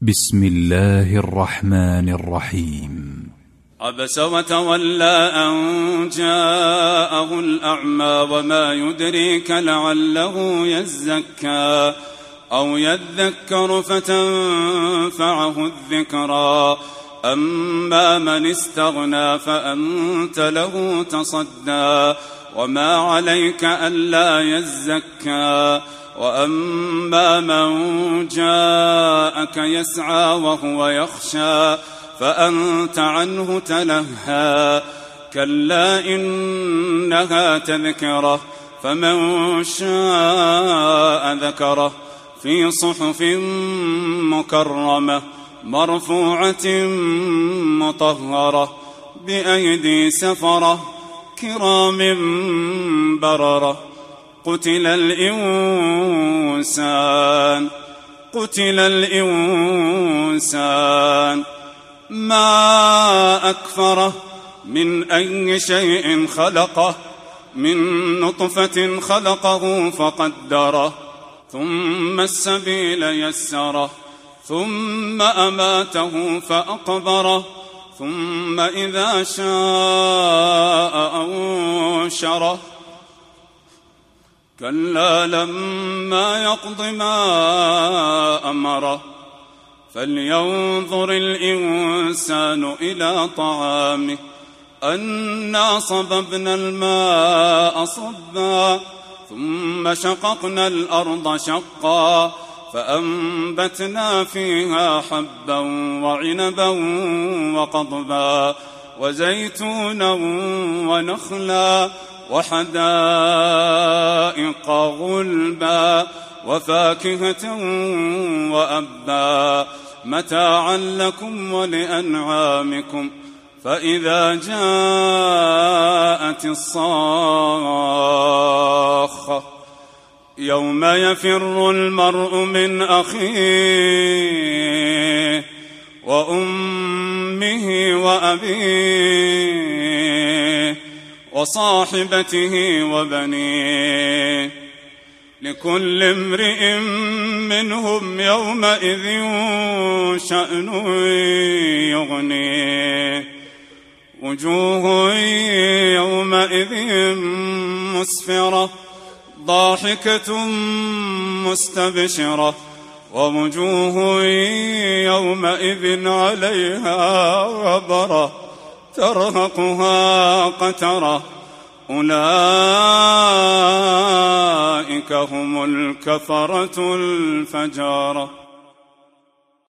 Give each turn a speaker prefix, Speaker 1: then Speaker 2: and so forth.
Speaker 1: بسم الله الرحمن الرحيم.
Speaker 2: عبس وتولى أن جاءه الأعمى وما يدريك لعله يزكى أو يذكر فتنفعه الذكرى أما من استغنى فأنت له تصدى وما عليك ألا يزكى وأما من جاءك يسعى وهو يخشى فأنت عنه تلهى كلا إنها تذكرة فمن شاء ذكره في صحف مكرمة مرفوعة مطهرة بأيدي سفرة كرام بررة قتل الإنسان ما أكفره من أي شيء خلقه من نطفة خلقه فقدره ثم السبيل يسره ثم أماته فأقبره ثم إذا شاء أنشره كلا لما يقض ما أمره فلينظر الإنسان إلى طعامه أنا صببنا الماء صبا ثم شققنا الأرض شقا فأنبتنا فيها حبا وعنبا وقضبا وزيتونا ونخلا وحدائق غلبا وفاكهة وأبا متاعا لكم ولأنعامكم فإذا جاءت الصاخة يوم يفر المرء من أخيه وأمه وأبيه وصاحبته وبنيه لكل امرئ منهم يومئذ شأن يغنيه وجوه يومئذ مسفرة ضاحكة مستبشرة ووجوه يومئذ عليها غبرة ترهقها قترة أولئك هم الكفرة الفجرة.